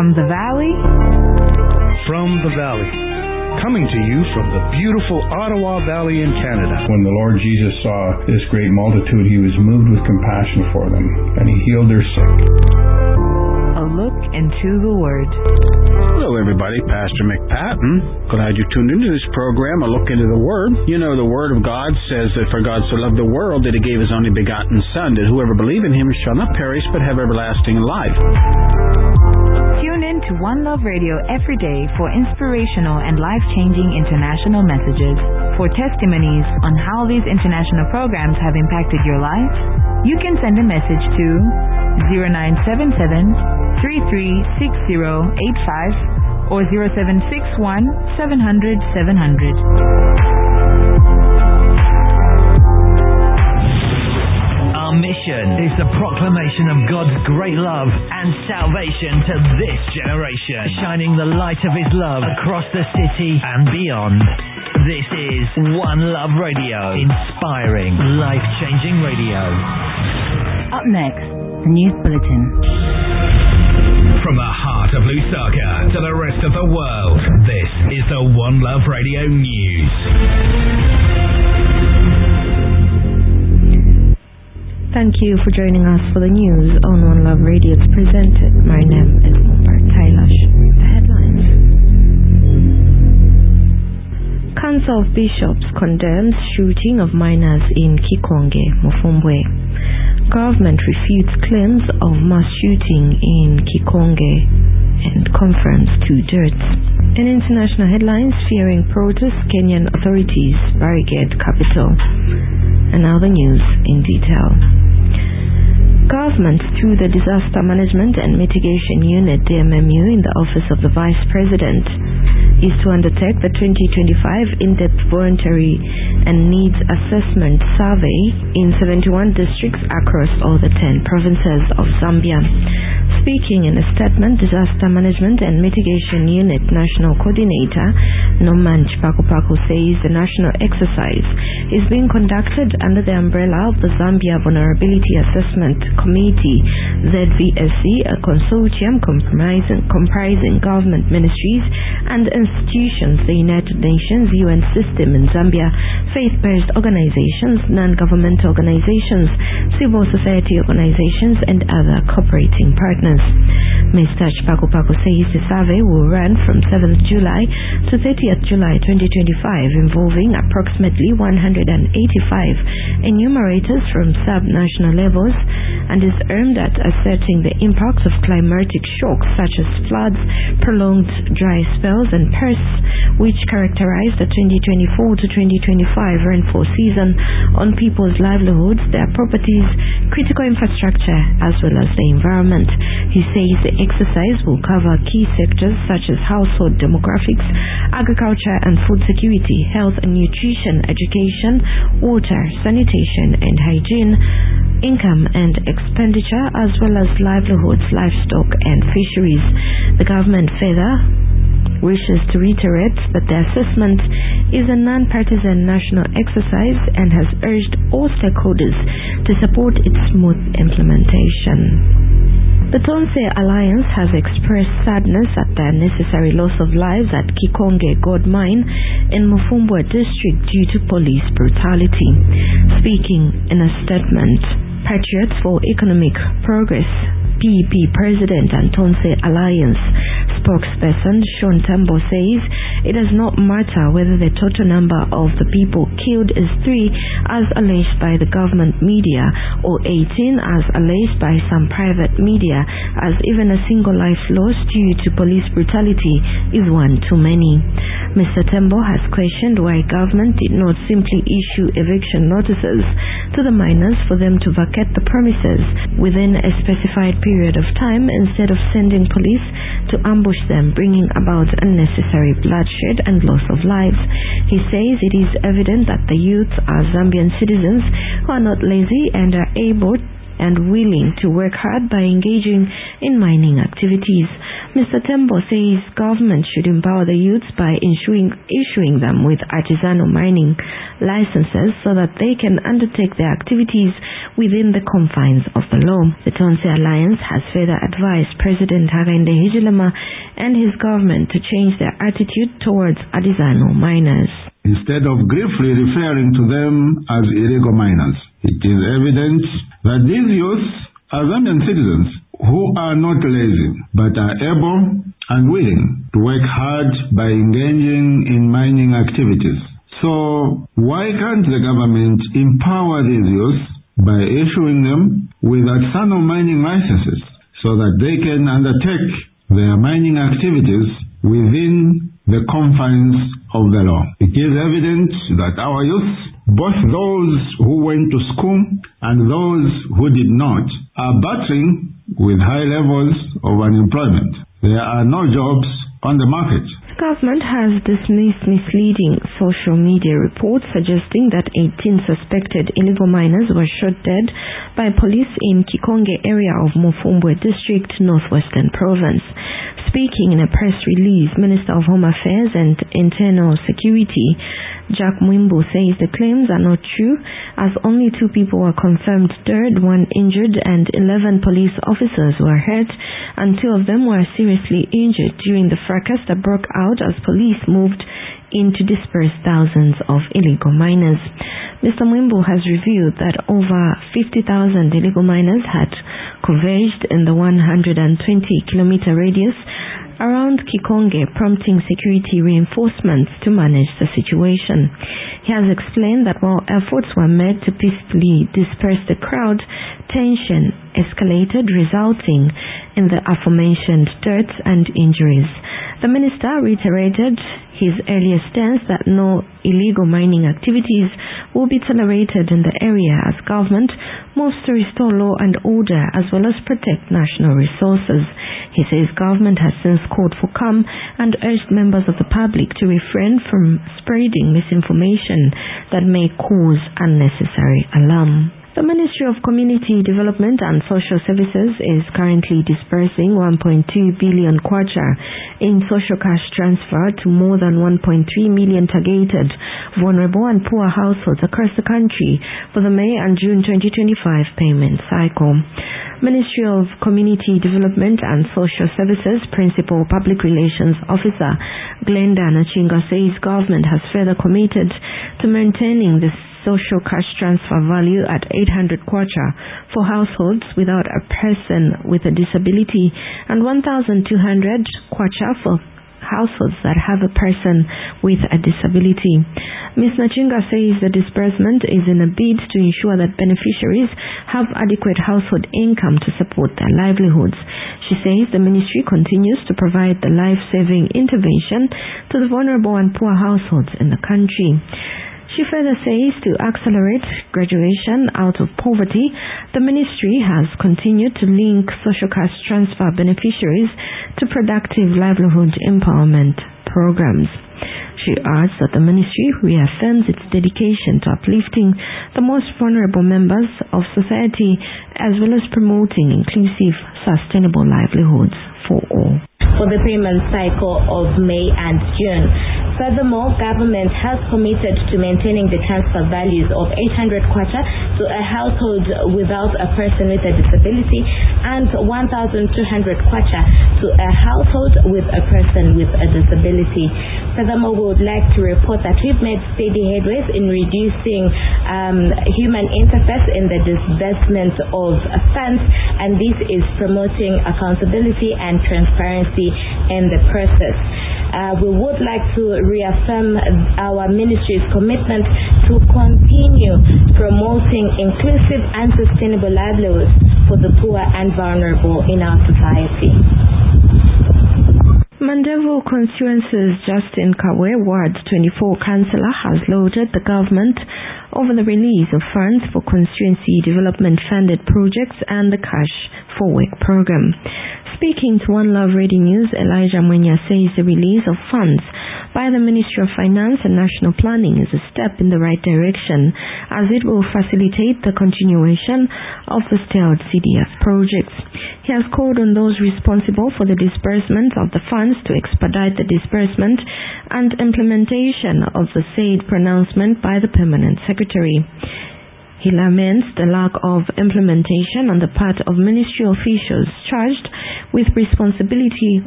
From the valley? From the valley. Coming to you from the beautiful Ottawa Valley in Canada. When the Lord Jesus saw this great multitude, he was moved with compassion for them, and he healed their sick. A look into the Word. Hello everybody, Pastor McPatton. Glad you tuned into this program, A Look into the Word. You know, the Word of God says that for God so loved the world that he gave his only begotten Son, that whoever believe in him shall not perish but have everlasting life. Tune in to One Love Radio every day for inspirational and life-changing international messages. For testimonies on how these international programs have impacted your life, you can send a message to 0977-336085 or 0761-700-700. Our mission is the proclamation of God's great love and salvation to this generation, shining the light of his love across the city and beyond. This is One Love Radio, inspiring, life-changing radio. Up next, the News Bulletin. From the heart of Lusaka to the rest of the world, this is the One Love Radio News. Thank you for joining us for the news on One Love Radio. It's presented. My name is Mumbert Tailash. The headlines. Council of Bishops condemns shooting of minors in Kikonge, Mufumbwe. Government refutes claims of mass shooting in Kikonge and confirms 2 deaths. In international headlines, fearing protests, Kenyan authorities barricade capital. And now the news in detail. Government, through the Disaster Management and Mitigation Unit, DMMU, in the Office of the Vice President, is to undertake the 2025 in-depth voluntary and needs assessment survey in 71 districts across all the 10 provinces of Zambia. Speaking in a statement, Disaster Management and Mitigation Unit National Coordinator Noman Chpakupaku says the national exercise is being conducted under the umbrella of the Zambia Vulnerability Assessment Committee, ZVSC, a consortium comprising government ministries and institutions, the United Nations, UN system in Zambia, faith-based organizations, non-governmental organizations, civil society organizations, and other cooperating partners. Mr. Chpakupaku says the survey will run from 7th July to 30th July 2025, involving approximately 185 enumerators from sub-national levels, and is aimed at ascertaining the impacts of climatic shocks such as floods, prolonged dry spells, and pests, which characterize the 2024 to 2025 rainfall season on people's livelihoods, their properties, critical infrastructure, as well as the environment. He says the exercise will cover key sectors such as household demographics, agriculture and food security, health and nutrition, education, water, sanitation and hygiene, income and expenditure, as well as livelihoods, livestock and fisheries. The government further wishes to reiterate that the assessment is a non-partisan national exercise and has urged all stakeholders to support its smooth implementation. The Tonse Alliance has expressed sadness at the unnecessary loss of lives at Kikonge Gold Mine in Mufumbwe district due to police brutality. Speaking in a statement, Patriots for Economic Progress PEP President and Tonse Alliance spokesperson Sean Tambo says it does not matter whether the total number of the people killed is 3 as alleged by the government media or 18 as alleged by some private media, as even a single life lost due to police brutality is one too many. Mr. Tambo has questioned why government did not simply issue eviction notices to the miners for them to vacate the premises within a specified period of time instead of sending police to ambush them, bringing about unnecessary bloodshed and loss of lives. He says it is evident that the youth are Zambian citizens who are not lazy and are able and willing to work hard by engaging in mining activities. Mr. Tembo says government should empower the youths by issuing them with artisanal mining licenses so that they can undertake their activities within the confines of the law. The Tonse Alliance has further advised President Hakainde Hichilema and his government to change their attitude towards artisanal miners. Instead of gravely referring to them as illegal miners, it is evident that these youths are Zambian citizens who are not lazy but are able and willing to work hard by engaging in mining activities. So why can't the government empower these youths by issuing them with artisanal mining licenses so that they can undertake their mining activities within the confines of the law? It is evident that our youth, both those who went to school and those who did not, are battling with high levels of unemployment. There are no jobs on the market. The government has dismissed misleading social media reports suggesting that 18 suspected illegal miners were shot dead by police in Kikonge area of Mofumbwe District, Northwestern Province. Speaking in a press release, Minister of Home Affairs and Internal Security, Jack Mwimbu, says the claims are not true as only 2 people were confirmed dead, 1 injured and 11 police officers were hurt and 2 of them were seriously injured during the fracas that broke out as police moved in to disperse thousands of illegal miners. Mr. Mwimbu has revealed that over 50,000 illegal miners had converged in the 120-kilometer radius around Kikonge, prompting security reinforcements to manage the situation. He has explained that while efforts were made to peacefully disperse the crowd, tension escalated, resulting in the aforementioned deaths and injuries. The minister reiterated his earlier stance that no illegal mining activities will be tolerated in the area as government moves to restore law and order as well as protect national resources. He says government has since called for calm and urged members of the public to refrain from spreading misinformation that may cause unnecessary alarm. The Ministry of Community Development and Social Services is currently disbursing 1.2 billion kwacha in social cash transfer to more than 1.3 million targeted vulnerable and poor households across the country for the May and June 2025 payment cycle. Ministry of Community Development and Social Services Principal Public Relations Officer Glenda Nachinga says government has further committed to maintaining this social cash transfer value at 800 kwacha for households without a person with a disability and 1,200 kwacha for households that have a person with a disability. Ms. Nachinga says the disbursement is in a bid to ensure that beneficiaries have adequate household income to support their livelihoods. She says the ministry continues to provide the life-saving intervention to the vulnerable and poor households in the country. She further says to accelerate graduation out of poverty, the ministry has continued to link social cash transfer beneficiaries to productive livelihood empowerment programs. She adds that the ministry reaffirms its dedication to uplifting the most vulnerable members of society as well as promoting inclusive, sustainable livelihoods for all. For the payment cycle of May and June. Furthermore, government has committed to maintaining the transfer values of 800 kwacha to a household without a person with a disability and 1,200 kwacha to a household with a person with a disability. Furthermore, we would like to report that we've made steady headways in reducing human interface in the disbursement of funds, and this is promoting accountability and transparency in the process. We would like to reaffirm our ministry's commitment to continue promoting inclusive and sustainable livelihoods for the poor and vulnerable in our society. Mandevu Constituency's Justin Kawe Ward 24 Councillor has lauded the government over the release of funds for constituency development funded projects and the Cash for Work program. Speaking to One Love Radio News, Elijah Mwenya says the release of funds by the Ministry of Finance and National Planning is a step in the right direction, as it will facilitate the continuation of the stalled CDF projects. He has called on those responsible for the disbursement of the funds to expedite the disbursement and implementation of the said pronouncement by the Permanent Secretary. He laments the lack of implementation on the part of ministry officials charged with responsibility